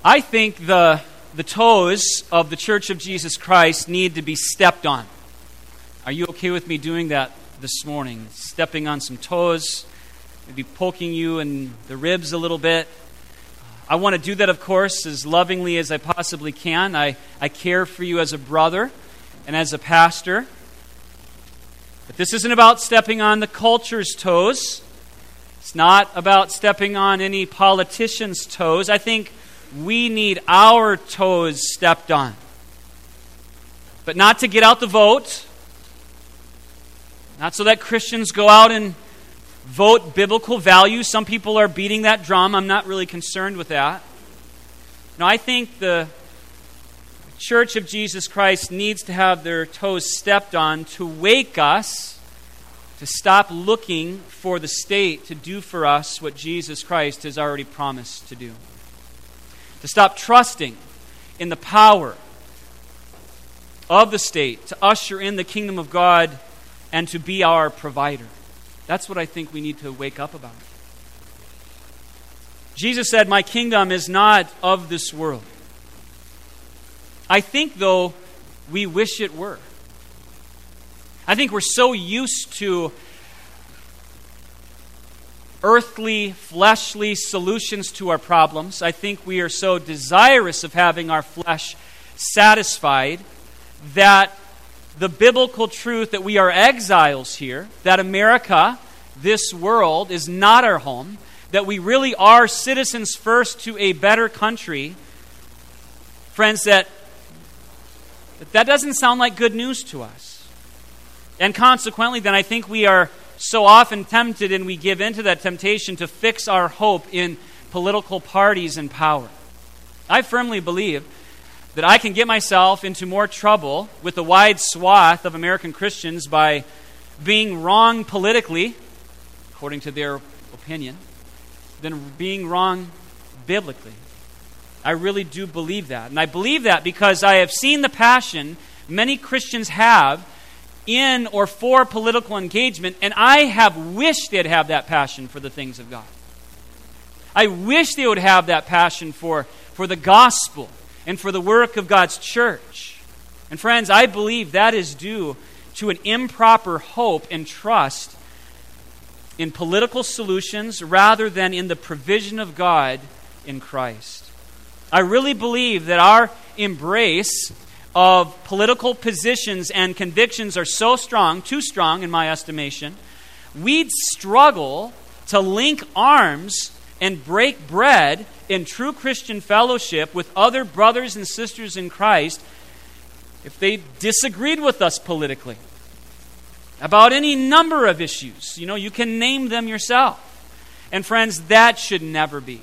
I think the toes of the Church of Jesus Christ need to be stepped on. Are you okay with me doing that this morning? Stepping on some toes, maybe poking you in the ribs a little bit. I want to do that, of course, as lovingly as I possibly can. I care for you as a brother and as a pastor. But this isn't about stepping on the culture's toes. It's not about stepping on any politician's toes. I think we need our toes stepped on. But not to get out the vote. Not so that Christians go out and vote biblical values. Some people are beating that drum. I'm not really concerned with that. No, I think the Church of Jesus Christ needs to have their toes stepped on to wake us to stop looking for the state to do for us what Jesus Christ has already promised to do. To stop trusting in the power of the state to usher in the kingdom of God and to be our provider. That's what I think we need to wake up about. Jesus said, "My kingdom is not of this world." I think, though, we wish it were. I think we're so used to earthly, fleshly solutions to our problems. I think we are so desirous of having our flesh satisfied that the biblical truth that we are exiles here, that America, this world, is not our home, that we really are citizens first to a better country, friends, that doesn't sound like good news to us. And consequently, then I think we are so often tempted, and we give into that temptation to fix our hope in political parties and power. I firmly believe that I can get myself into more trouble with a wide swath of American Christians by being wrong politically, according to their opinion, than being wrong biblically. I really do believe that. And I believe that because I have seen the passion many Christians have in or for political engagement, and I have wished they'd have that passion for the things of God. I wish they would have that passion for the gospel and for the work of God's church. And friends, I believe that is due to an improper hope and trust in political solutions rather than in the provision of God in Christ. I really believe that our embrace of political positions and convictions are so strong, too strong in my estimation, we'd struggle to link arms and break bread in true Christian fellowship with other brothers and sisters in Christ if they disagreed with us politically about any number of issues. You know, you can name them yourself. And friends, that should never be.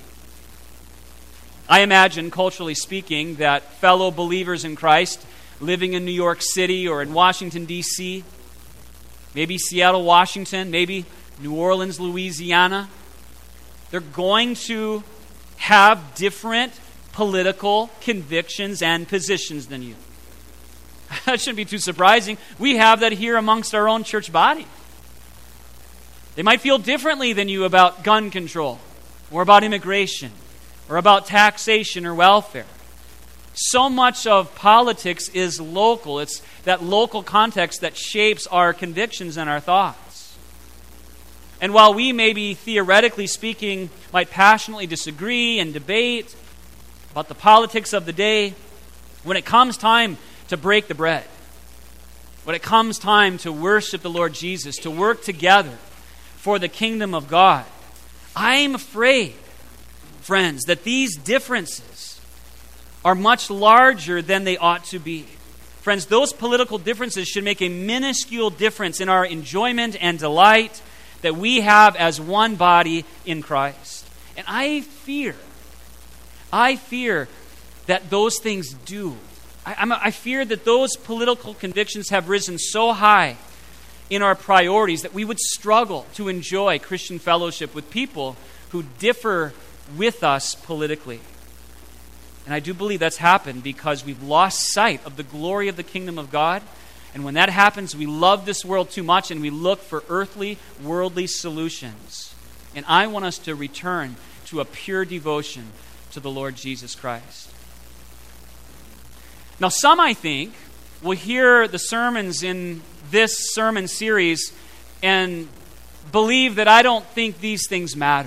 I imagine, culturally speaking, that fellow believers in Christ living in New York City or in Washington, D.C., maybe Seattle, Washington, maybe New Orleans, Louisiana, they're going to have different political convictions and positions than you. That shouldn't be too surprising. We have that here amongst our own church body. They might feel differently than you about gun control or about immigration or about taxation or welfare. So much of politics is local. It's that local context that shapes our convictions and our thoughts. And while we maybe, theoretically speaking, might passionately disagree and debate about the politics of the day, when it comes time to break the bread, when it comes time to worship the Lord Jesus, to work together for the kingdom of God, I'm afraid, friends, that these differences are much larger than they ought to be. Friends, those political differences should make a minuscule difference in our enjoyment and delight that we have as one body in Christ. And I fear that those things do. I fear that those political convictions have risen so high in our priorities that we would struggle to enjoy Christian fellowship with people who differ with us politically. And I do believe that's happened because we've lost sight of the glory of the kingdom of God. And when that happens, we love this world too much and we look for earthly, worldly solutions. And I want us to return to a pure devotion to the Lord Jesus Christ. Now, some, I think, will hear the sermons in this sermon series and believe that I don't think these things matter.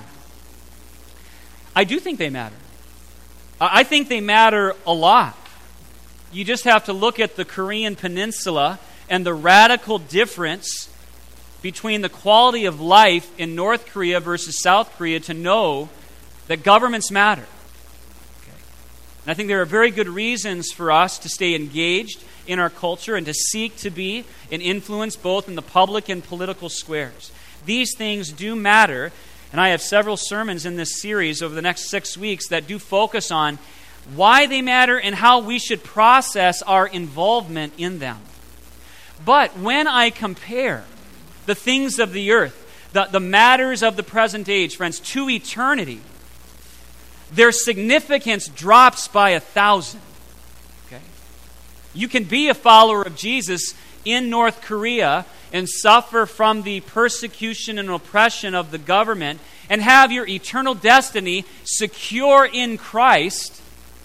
I do think they matter. I think they matter a lot. You just have to look at the Korean Peninsula and the radical difference between the quality of life in North Korea versus South Korea to know that governments matter. Okay. And I think there are very good reasons for us to stay engaged in our culture and to seek to be an influence both in the public and political squares. These things do matter, and I have several sermons in this series over the next 6 weeks that do focus on why they matter and how we should process our involvement in them. But when I compare the things of the earth, the matters of the present age, friends, to eternity, their significance drops by 1,000. Okay? You can be a follower of Jesus in North Korea and suffer from the persecution and oppression of the government and have your eternal destiny secure in Christ,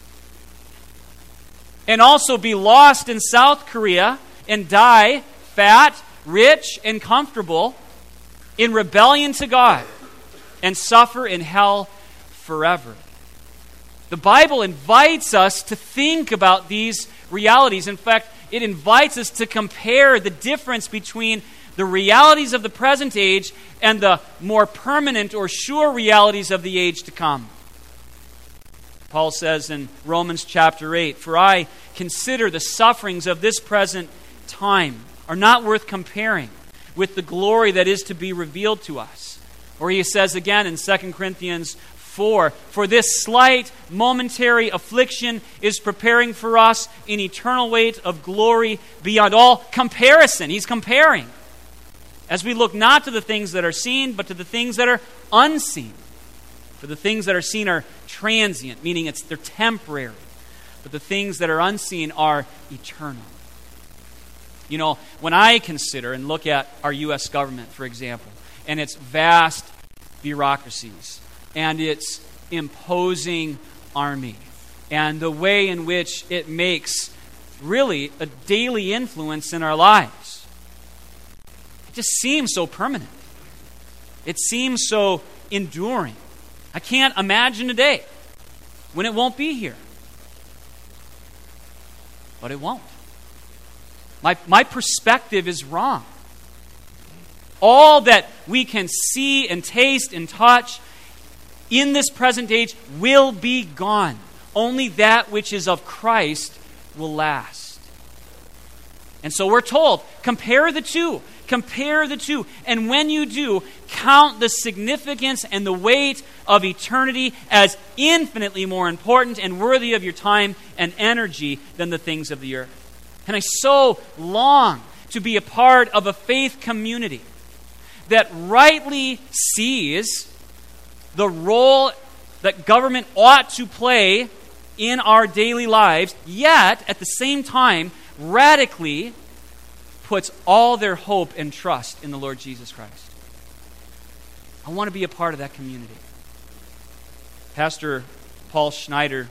and also be lost in South Korea and die fat, rich, and comfortable in rebellion to God and suffer in hell forever. The Bible invites us to think about these realities. In fact, it invites us to compare the difference between the realities of the present age and the more permanent or sure realities of the age to come. Paul says in Romans chapter 8, "For I consider the sufferings of this present time are not worth comparing with the glory that is to be revealed to us." Or he says again in 2 Corinthians 4, "For this slight momentary affliction is preparing for us an eternal weight of glory beyond all comparison." He's comparing. As we look not to the things that are seen, but to the things that are unseen. For the things that are seen are transient, meaning they're temporary. But the things that are unseen are eternal. You know, when I consider and look at our U.S. government, for example, and its vast bureaucracies, and its imposing army, and the way in which it makes really a daily influence in our lives, it just seems so permanent. It seems so enduring. I can't imagine a day when it won't be here. But it won't. My perspective is wrong. All that we can see and taste and touch in this present age will be gone. Only that which is of Christ will last. And so we're told, compare the two. Compare the two. And when you do, count the significance and the weight of eternity as infinitely more important and worthy of your time and energy than the things of the earth. And I so long to be a part of a faith community that rightly sees the role that government ought to play in our daily lives, yet at the same time radically puts all their hope and trust in the Lord Jesus Christ. I want to be a part of that community. Pastor Paul Schneider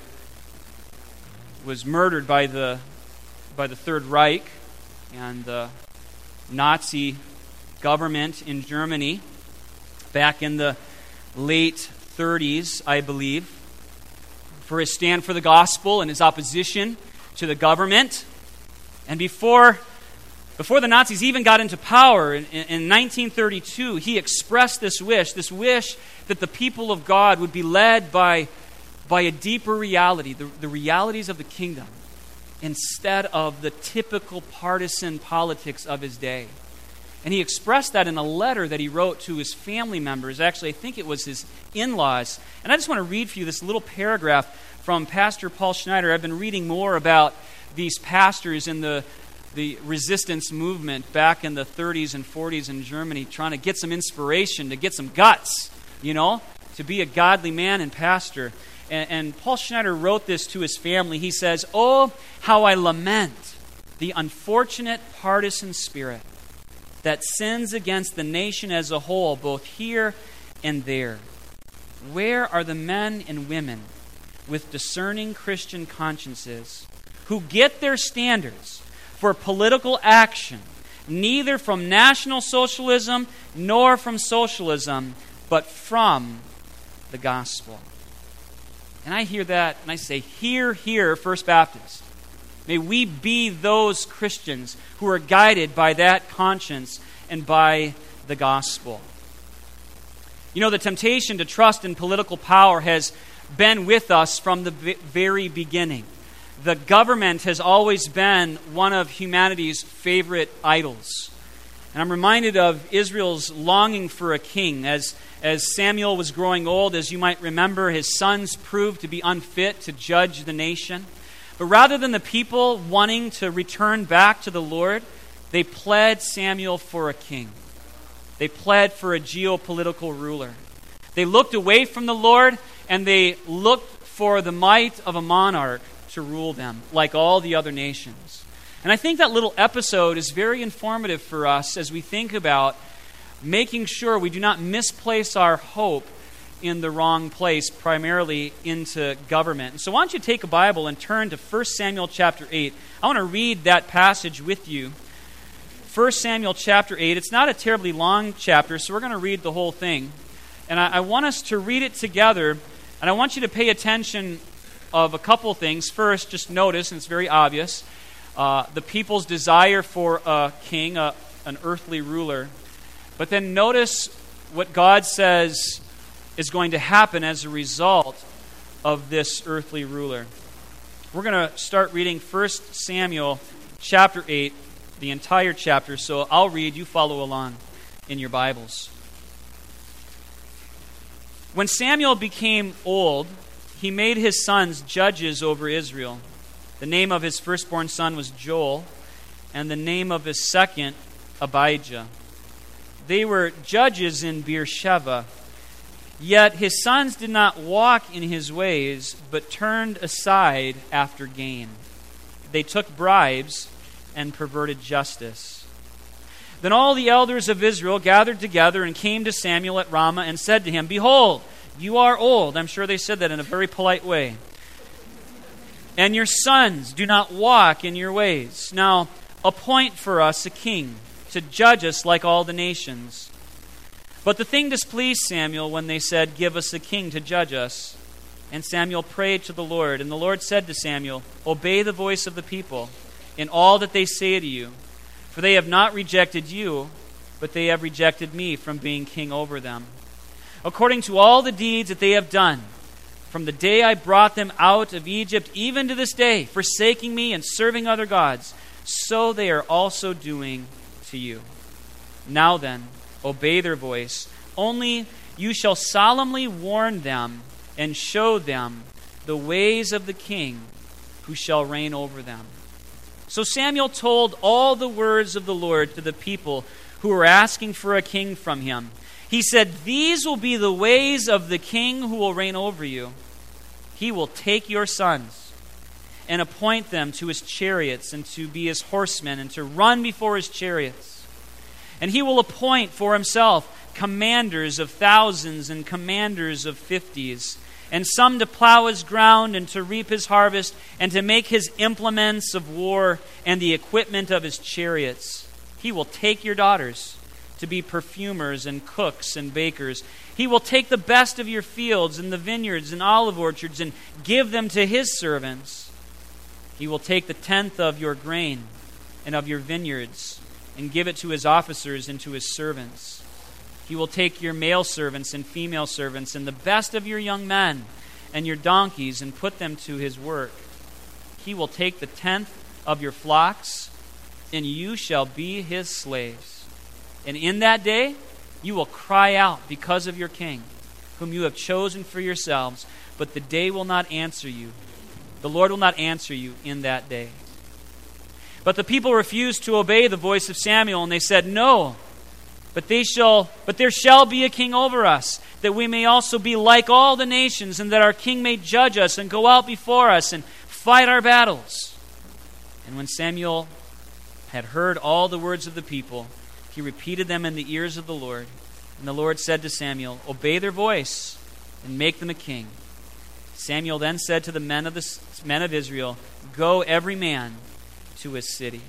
was murdered by the Third Reich and the Nazi government in Germany back in the late 30s, I believe, for his stand for the gospel and his opposition to the government. And before the Nazis even got into power, in 1932, he expressed this wish that the people of God would be led by a deeper reality, the realities of the kingdom, instead of the typical partisan politics of his day. And he expressed that in a letter that he wrote to his family members. Actually, I think it was his in-laws. And I just want to read for you this little paragraph from Pastor Paul Schneider. I've been reading more about these pastors in the resistance movement back in the 30s and 40s in Germany, trying to get some inspiration, to get some guts, to be a godly man and pastor. And Paul Schneider wrote this to his family. He says, "Oh, how I lament the unfortunate partisan spirit that sins against the nation as a whole, both here and there. Where are the men and women with discerning Christian consciences who get their standards for political action neither from National Socialism nor from socialism, but from the gospel. And I hear that and I say, hear, hear, First Baptist. May we be those Christians who are guided by that conscience and by the gospel. You know, the temptation to trust in political power has been with us from the very beginning. The government has always been one of humanity's favorite idols. And I'm reminded of Israel's longing for a king. As Samuel was growing old, as you might remember, his sons proved to be unfit to judge the nation. But rather than the people wanting to return back to the Lord, they pled Samuel for a king. They pled for a geopolitical ruler. They looked away from the Lord and they looked for the might of a monarch to rule them, like all the other nations. And I think that little episode is very informative for us as we think about making sure we do not misplace our hope in the wrong place, primarily into government. And so why don't you take a Bible and turn to 1 Samuel chapter 8. I want to read that passage with you. 1 Samuel chapter 8. It's not a terribly long chapter, so we're going to read the whole thing. And I want us to read it together, and I want you to pay attention of a couple things. First, just notice, and it's very obvious, the people's desire for a king, an earthly ruler. But then notice what God says is going to happen as a result of this earthly ruler. We're going to start reading 1 Samuel chapter 8, the entire chapter. So I'll read, you follow along in your Bibles. When Samuel became old, he made his sons judges over Israel. The name of his firstborn son was Joel, and the name of his second, Abijah. They were judges in Beersheba. Yet his sons did not walk in his ways, but turned aside after gain. They took bribes and perverted justice. Then all the elders of Israel gathered together and came to Samuel at Ramah and said to him, "Behold, you are old." I'm sure they said that in a very polite way. "And your sons do not walk in your ways. Now appoint for us a king to judge us like all the nations." But the thing displeased Samuel when they said, "Give us a king to judge us." And Samuel prayed to the Lord. And the Lord said to Samuel, "Obey the voice of the people in all that they say to you. For they have not rejected you, but they have rejected me from being king over them. According to all the deeds that they have done, from the day I brought them out of Egypt, even to this day, forsaking me and serving other gods, so they are also doing to you. Now then, obey their voice. Only you shall solemnly warn them and show them the ways of the king who shall reign over them." So Samuel told all the words of the Lord to the people who were asking for a king from him. He said, "These will be the ways of the king who will reign over you. He will take your sons and appoint them to his chariots and to be his horsemen and to run before his chariots. And he will appoint for himself commanders of thousands and commanders of 50s, and some to plow his ground and to reap his harvest and to make his implements of war and the equipment of his chariots. He will take your daughters to be perfumers and cooks and bakers. He will take the best of your fields and the vineyards and olive orchards and give them to his servants. He will take the 10th of your grain and of your vineyards and give it to his officers and to his servants. He will take your male servants and female servants and the best of your young men and your donkeys and put them to his work. He will take the 10th of your flocks, and you shall be his slaves. And in that day you will cry out because of your king, whom you have chosen for yourselves, but the day will not answer you. The Lord will not answer you in that day." But the people refused to obey the voice of Samuel, and they said, "No, but there shall be a king over us, that we may also be like all the nations, and that our king may judge us and go out before us and fight our battles." And when Samuel had heard all the words of the people, he repeated them in the ears of the Lord. And the Lord said to Samuel, "Obey their voice and make them a king." Samuel then said to the men of Israel, "Go every man to his city."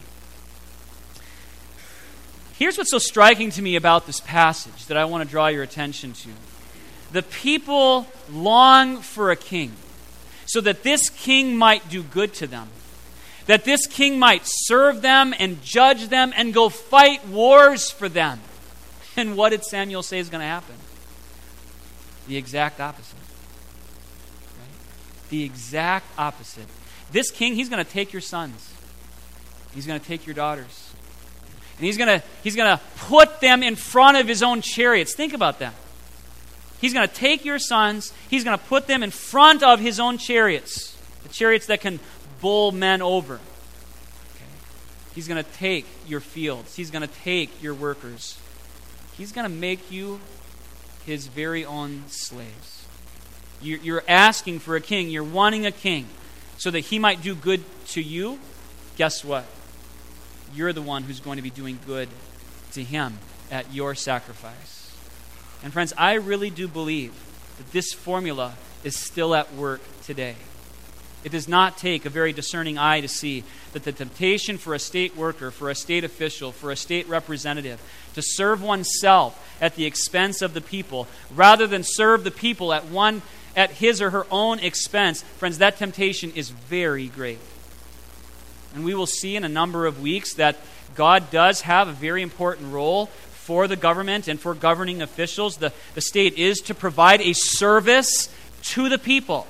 Here's what's so striking to me about this passage that I want to draw your attention to. The people long for a king, so that this king might do good to them, that this king might serve them and judge them and go fight wars for them. And what did Samuel say is going to happen? The exact opposite. Right? The exact opposite. This king, he's going to take your sons. He's going to take your daughters. And he's going to put them in front of his own chariots. Think about that. He's going to take your sons, he's going to put them in front of his own chariots. The chariots that can bowl men over. Okay. He's going to take your fields. He's going to take your workers. He's going to make you his very own slaves. You're asking for a king. You're wanting a king so that he might do good to you. Guess what? You're the one who's going to be doing good to him at your sacrifice. And friends, I really do believe that this formula is still at work today. It does not take a very discerning eye to see that the temptation for a state worker, for a state official, for a state representative to serve oneself at the expense of the people rather than serve the people at his or her own expense, friends, that temptation is very great. And we will see in a number of weeks that God does have a very important role for the government and for governing officials. The state is to provide a service to the people.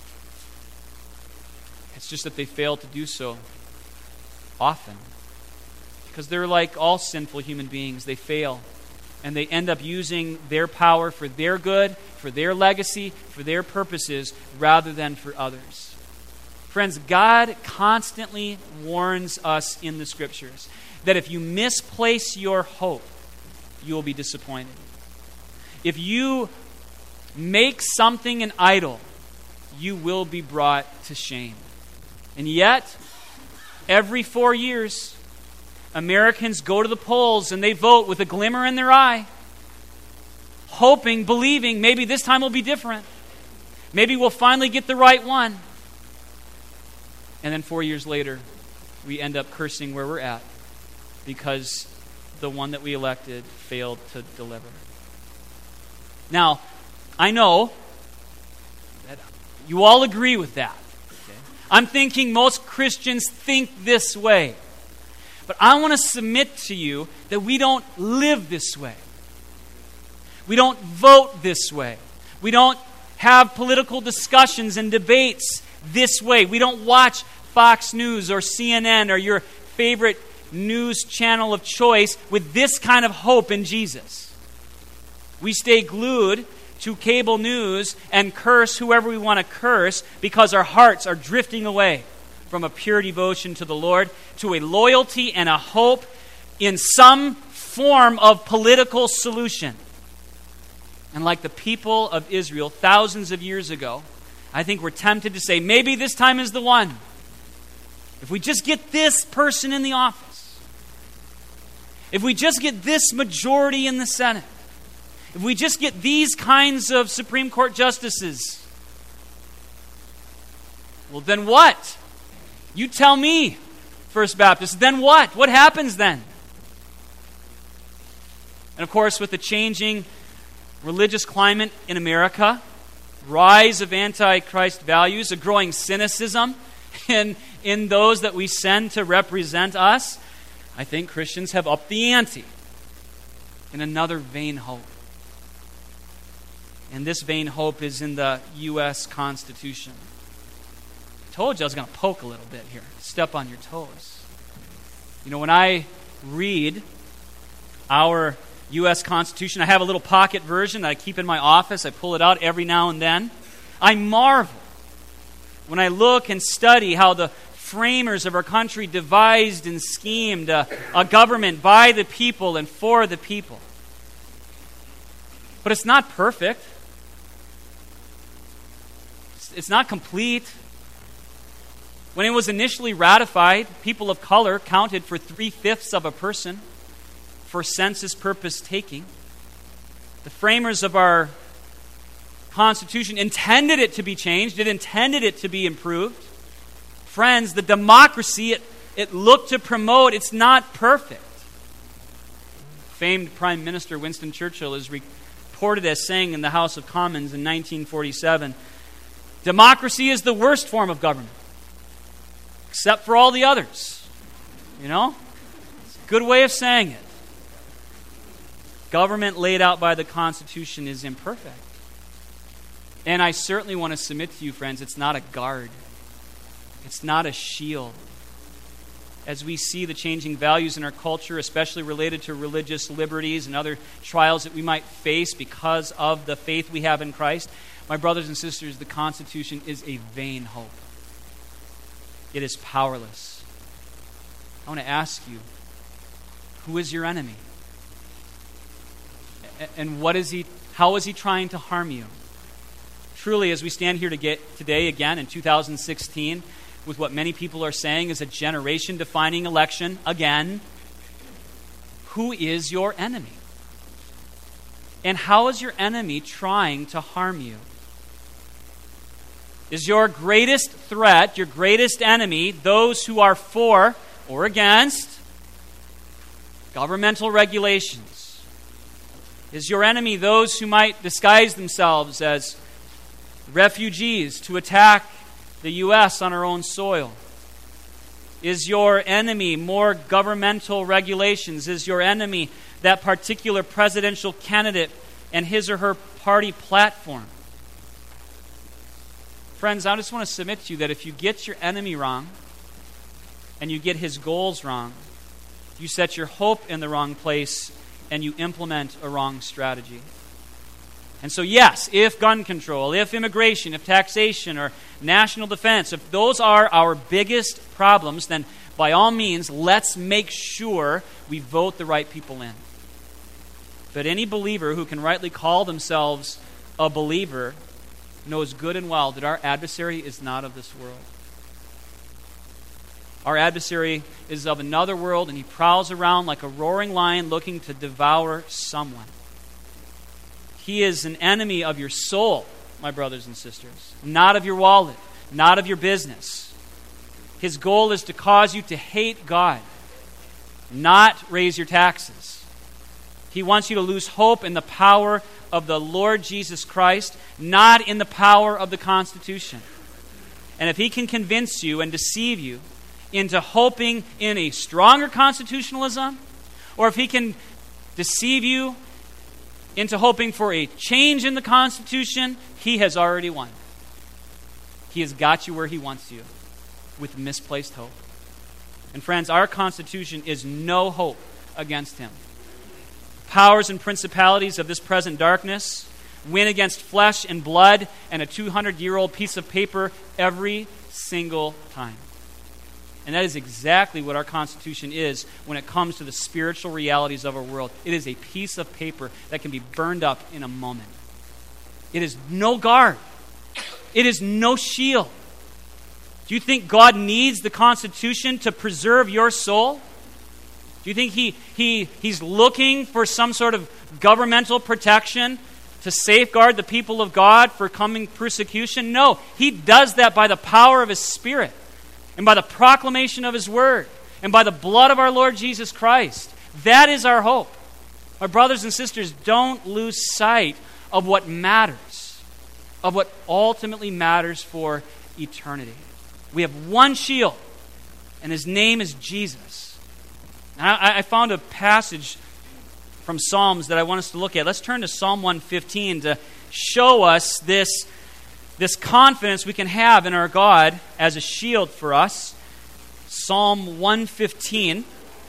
It's just that they fail to do so often. Because they're like all sinful human beings. They fail. And they end up using their power for their good, for their legacy, for their purposes, rather than for others. Friends, God constantly warns us in the Scriptures that if you misplace your hope, you will be disappointed. If you make something an idol, you will be brought to shame. And yet, every 4 years, Americans go to the polls and they vote with a glimmer in their eye, hoping, believing, maybe this time will be different. Maybe we'll finally get the right one. And then 4 years later, we end up cursing where we're at because the one that we elected failed to deliver. Now, I know that you all agree with that. Okay? I'm thinking most Christians think this way. But I want to submit to you that we don't live this way. We don't vote this way. We don't have political discussions and debates this way. We don't watch Fox News or CNN or your favorite news channel of choice with this kind of hope in Jesus. We stay glued to cable news and curse whoever we want to curse because our hearts are drifting away from a pure devotion to the Lord to a loyalty and a hope in some form of political solution. And like the people of Israel thousands of years ago, I think we're tempted to say, maybe this time is the one. If we just get this person in the office, if we just get this majority in the Senate, if we just get these kinds of Supreme Court justices, well, then what? You tell me, First Baptist, then what? What happens then? And of course, with the changing religious climate in America, rise of anti-Christ values, a growing cynicism in those that we send to represent us, I think Christians have upped the ante in another vain hope. And this vain hope is in the U.S. Constitution. I told you I was going to poke a little bit here, step on your toes. You know, when I read our U.S. Constitution, I have a little pocket version that I keep in my office. I pull it out every now and then. I marvel when I look and study how the framers of our country devised and schemed a government by the people and for the people. But it's not perfect. It's not complete. When it was initially ratified, people of color counted for 3/5 of a person for census purpose taking. The framers of our Constitution intended it to be changed. It intended it to be improved. Friends, the democracy it looked to promote, it's not perfect. Famed Prime Minister Winston Churchill is reported as saying in the House of Commons in 1947, democracy is the worst form of government, except for all the others. You know? It's a good way of saying it. Government laid out by the Constitution is imperfect. And I certainly want to submit to you, friends, it's not a guard. It's not a shield. As we see the changing values in our culture, especially related to religious liberties and other trials that we might face because of the faith we have in Christ, my brothers and sisters, the Constitution is a vain hope. It is powerless. I want to ask you, who is your enemy? And how is he trying to harm you? Truly, as we stand here today again in 2016, with what many people are saying is a generation-defining election again, who is your enemy? And how is your enemy trying to harm you? Is your greatest threat, your greatest enemy, those who are for or against governmental regulations? Is your enemy those who might disguise themselves as refugees to attack the U.S. on our own soil? Is your enemy more governmental regulations? Is your enemy that particular presidential candidate and his or her party platform? Friends, I just want to submit to you that if you get your enemy wrong and you get his goals wrong, you set your hope in the wrong place and you implement a wrong strategy. And so yes, if gun control, if immigration, if taxation, or national defense, if those are our biggest problems, then by all means, let's make sure we vote the right people in. But any believer who can rightly call themselves a believer knows good and well that our adversary is not of this world. Our adversary is of another world, and he prowls around like a roaring lion looking to devour someone. He is an enemy of your soul, my brothers and sisters, not of your wallet, not of your business. His goal is to cause you to hate God, not raise your taxes. He wants you to lose hope in the power of the Lord Jesus Christ, not in the power of the Constitution. And if he can convince you and deceive you into hoping in a stronger constitutionalism, or if he can deceive you into hoping for a change in the Constitution, he has already won. He has got you where he wants you, with misplaced hope. And friends, our Constitution is no hope against him. Powers and principalities of this present darkness win against flesh and blood and a 200-year-old piece of paper every single time. And that is exactly what our Constitution is when it comes to the spiritual realities of our world. It is a piece of paper that can be burned up in a moment. It is no guard. It is no shield. Do you think God needs the Constitution to preserve your soul? Do you think he's looking for some sort of governmental protection to safeguard the people of God for coming persecution? No, he does that by the power of his Spirit, and by the proclamation of his word, and by the blood of our Lord Jesus Christ. That is our hope. My brothers and sisters, don't lose sight of what matters, of what ultimately matters for eternity. We have one shield, and his name is Jesus. Now, I found a passage from Psalms that I want us to look at. Let's turn to Psalm 115 to show us this confidence we can have in our God as a shield for us. Psalm 115.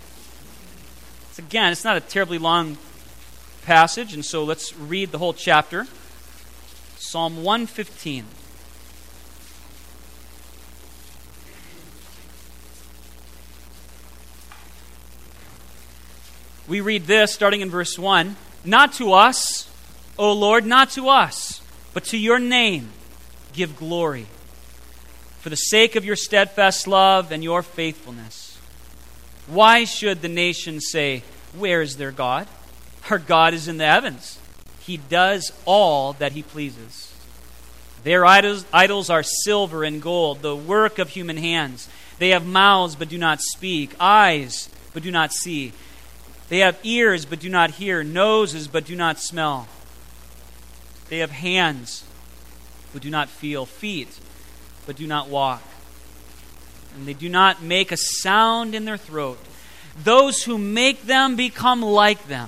It's not a terribly long passage, and so let's read the whole chapter. Psalm 115. We read this starting in verse 1. Not to us, O Lord, not to us, but to your name give glory, for the sake of your steadfast love and your faithfulness. Why should the nations say, where is their God? Our God is in the heavens. He does all that he pleases. Their idols are silver and gold, the work of human hands. They have mouths but do not speak, eyes but do not see. They have ears but do not hear, noses but do not smell. They have hands but do not feel, feet but do not walk. And they do not make a sound in their throat. Those who make them become like them.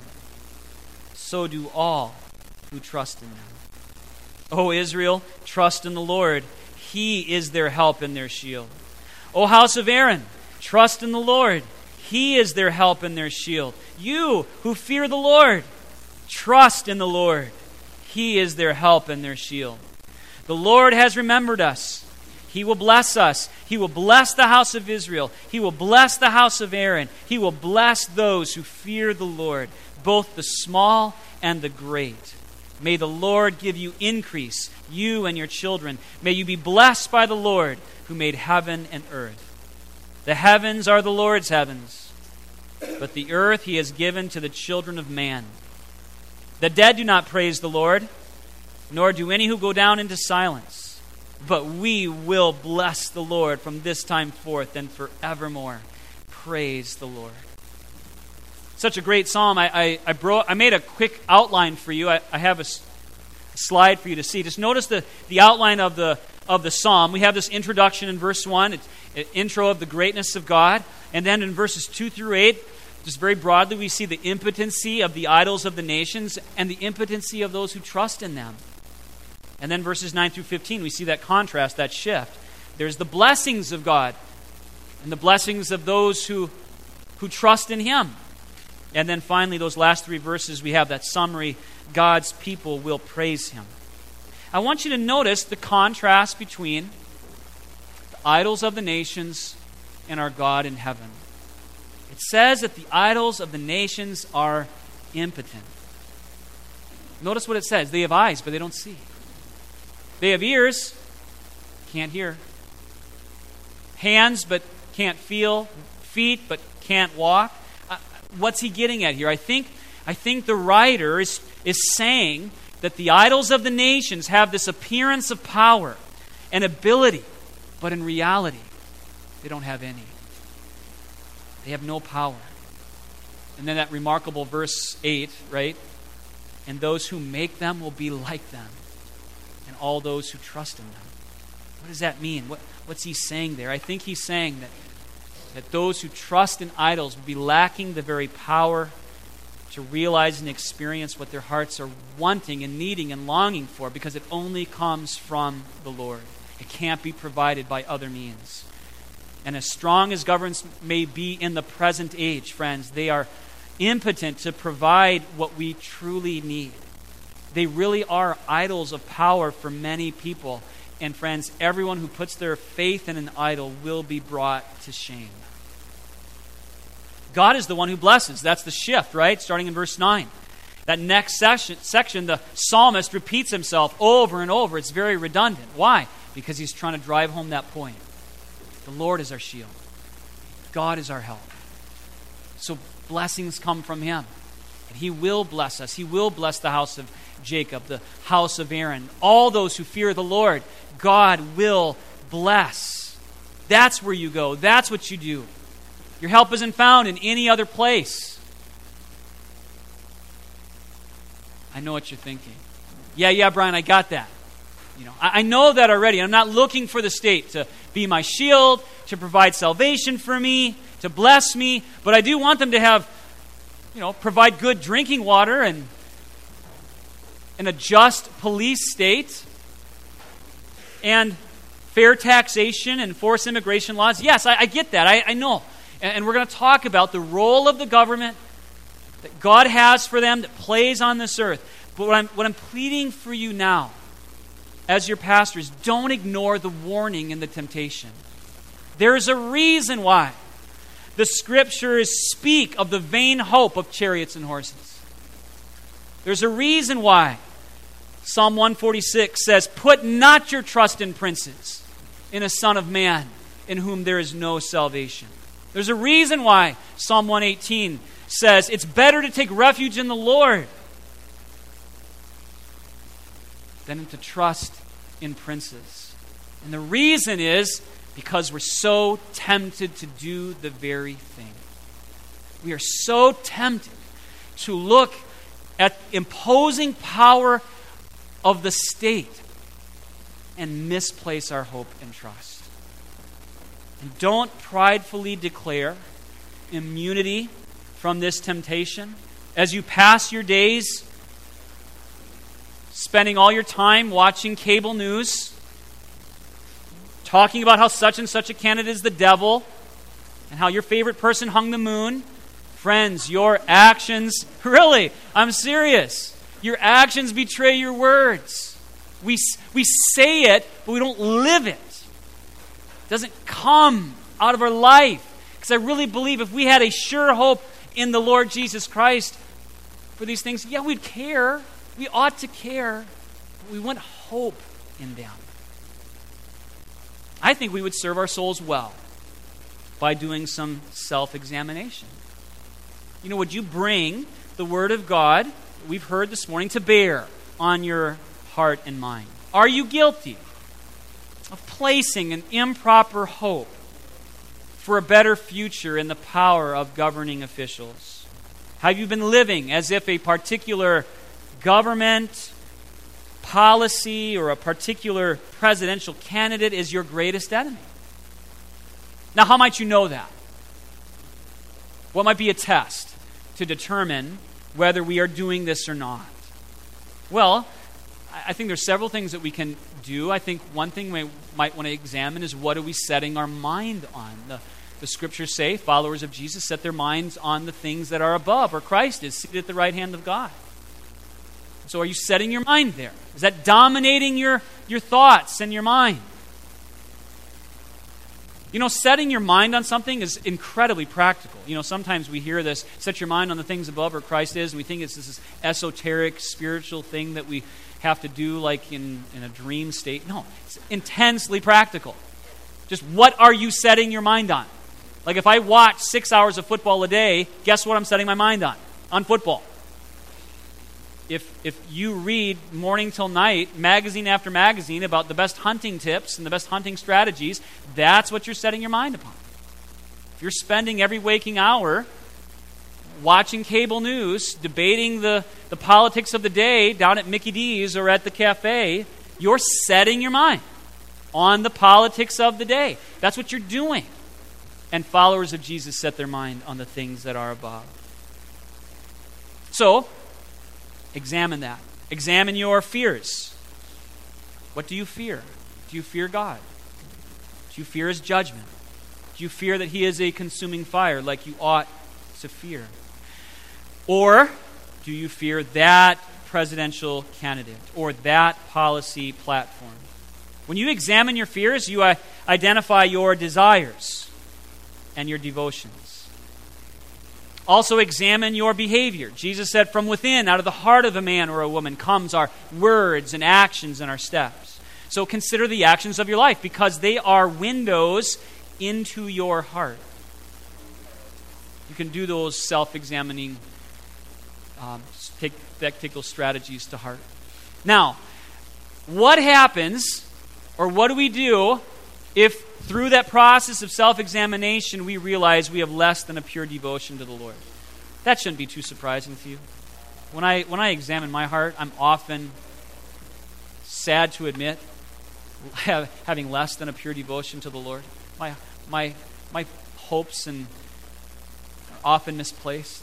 So do all who trust in them. O Israel, trust in the Lord. He is their help and their shield. O house of Aaron, trust in the Lord. He is their help and their shield. You who fear the Lord, trust in the Lord. He is their help and their shield. The Lord has remembered us. He will bless us. He will bless the house of Israel. He will bless the house of Aaron. He will bless those who fear the Lord, both the small and the great. May the Lord give you increase, you and your children. May you be blessed by the Lord who made heaven and earth. The heavens are the Lord's heavens, but the earth he has given to the children of man. The dead do not praise the Lord, nor do any who go down into silence. But we will bless the Lord from this time forth and forevermore. Praise the Lord. Such a great psalm. I made a quick outline for you. I have a slide for you to see. Just notice the outline of the psalm. We have this introduction in verse 1. It's an intro of the greatness of God. And then in verses 2 through 8, just very broadly, we see the impotency of the idols of the nations and the impotency of those who trust in them. And then verses 9 through 15, we see that contrast, that shift. There's the blessings of God and the blessings of those who trust in Him. And then finally, those last three verses, we have that summary, God's people will praise Him. I want you to notice the contrast between the idols of the nations and our God in heaven. It says that the idols of the nations are impotent. Notice what it says. They have eyes, but they don't see. They have ears, can't hear. Hands, but can't feel. Feet, but can't walk. What's he getting at here? I think the writer is saying that the idols of the nations have this appearance of power and ability, but in reality, they don't have any. They have no power. And then that remarkable verse 8, right? And those who make them will be like them, and all those who trust in them. What does that mean? What's he saying there? I think he's saying that those who trust in idols will be lacking the very power to realize and experience what their hearts are wanting and needing and longing for, because it only comes from the Lord. It can't be provided by other means. And as strong as governments may be in the present age, friends, they are impotent to provide what we truly need. They really are idols of power for many people. And friends, everyone who puts their faith in an idol will be brought to shame. God is the one who blesses. That's the shift, right? Starting in verse 9. That next section, the psalmist repeats himself over and over. It's very redundant. Why? Because he's trying to drive home that point. The Lord is our shield. God is our help. So blessings come from Him. And He will bless us. He will bless the house of Jacob, the house of Aaron. All those who fear the Lord, God will bless. That's where you go. That's what you do. Your help isn't found in any other place. I know what you're thinking. Yeah, Brian, I got that. I know that already. I'm not looking for the state to be my shield, to provide salvation for me, to bless me, but I do want them to have, provide good drinking water and a just police state and fair taxation and forced immigration laws. Yes, I get that. I know. And we're going to talk about the role of the government that God has for them, that plays on this earth. But what I'm pleading for you now, as your pastors, don't ignore the warning and the temptation. There's a reason why the Scriptures speak of the vain hope of chariots and horses. There's a reason why Psalm 146 says, "Put not your trust in princes, in a son of man, in whom there is no salvation." There's a reason why Psalm 118 says, "It's better to take refuge in the Lord than to trust in princes. And the reason is because we're so tempted to do the very thing. We are so tempted to look at imposing power of the state and misplace our hope and trust. And don't pridefully declare immunity from this temptation as you pass your days spending all your time watching cable news, talking about how such and such a candidate is the devil, and how your favorite person hung the moon. Friends, your actions, really, I'm serious. Your actions betray your words. We say it, but we don't live it. It doesn't come out of our life. Because I really believe if we had a sure hope in the Lord Jesus Christ for these things, yeah, we'd care. We ought to care. But we want hope in them. I think we would serve our souls well by doing some self-examination. You know, would you bring the Word of God that we've heard this morning to bear on your heart and mind? Are you guilty of placing an improper hope for a better future in the power of governing officials? Have you been living as if a particular government policy or a particular presidential candidate is your greatest enemy? Now, how might you know that? What might be a test to determine whether we are doing this or not? Well, I think there's several things that we can do. I think one thing we might want to examine is, what are we setting our mind on? The scriptures say followers of Jesus set their minds on the things that are above, or Christ is seated at the right hand of God. So are you setting your mind there? Is that dominating your thoughts and your mind? You know, setting your mind on something is incredibly practical. You know, sometimes we hear this, set your mind on the things above where Christ is, and we think it's this esoteric, spiritual thing that we have to do like in a dream state. No, it's intensely practical. Just what are you setting your mind on? Like if I watch 6 hours of football a day, guess what I'm setting my mind on? On football. If you read morning till night, magazine after magazine, about the best hunting tips and the best hunting strategies, that's what you're setting your mind upon. If you're spending every waking hour watching cable news, debating the politics of the day down at Mickey D's or at the cafe, you're setting your mind on the politics of the day. That's what you're doing. And followers of Jesus set their mind on the things that are above. So, examine that. Examine your fears. What do you fear? Do you fear God? Do you fear His judgment? Do you fear that He is a consuming fire like you ought to fear? Or do you fear that presidential candidate or that policy platform? When you examine your fears, you identify your desires and your devotions. Also examine your behavior. Jesus said, from within, out of the heart of a man or a woman, comes our words and actions and our steps. So consider the actions of your life, because they are windows into your heart. You can do those self-examining, take tactical strategies to heart. Now, what happens, or what do we do, if through that process of self-examination we realize we have less than a pure devotion to the Lord? That shouldn't be too surprising to you. When I examine my heart, I'm often sad to admit having less than a pure devotion to the Lord. My hopes are often misplaced.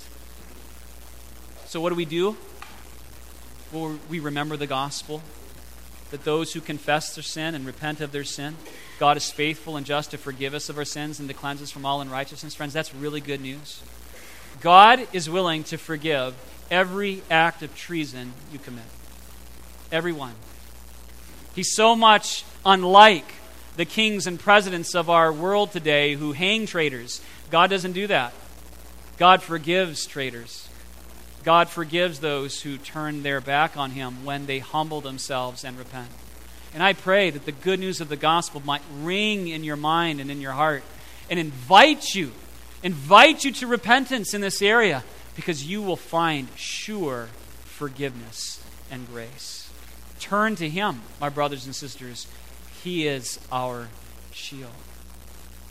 So what do? Well, we remember the gospel, that those who confess their sin and repent of their sin, God is faithful and just to forgive us of our sins and to cleanse us from all unrighteousness. Friends, that's really good news. God is willing to forgive every act of treason you commit. Every one. He's so much unlike the kings and presidents of our world today who hang traitors. God doesn't do that. God forgives traitors. God forgives those who turn their back on Him when they humble themselves and repent. And I pray that the good news of the gospel might ring in your mind and in your heart and invite you to repentance in this area, because you will find sure forgiveness and grace. turn to Him, my brothers and sisters. He is our shield.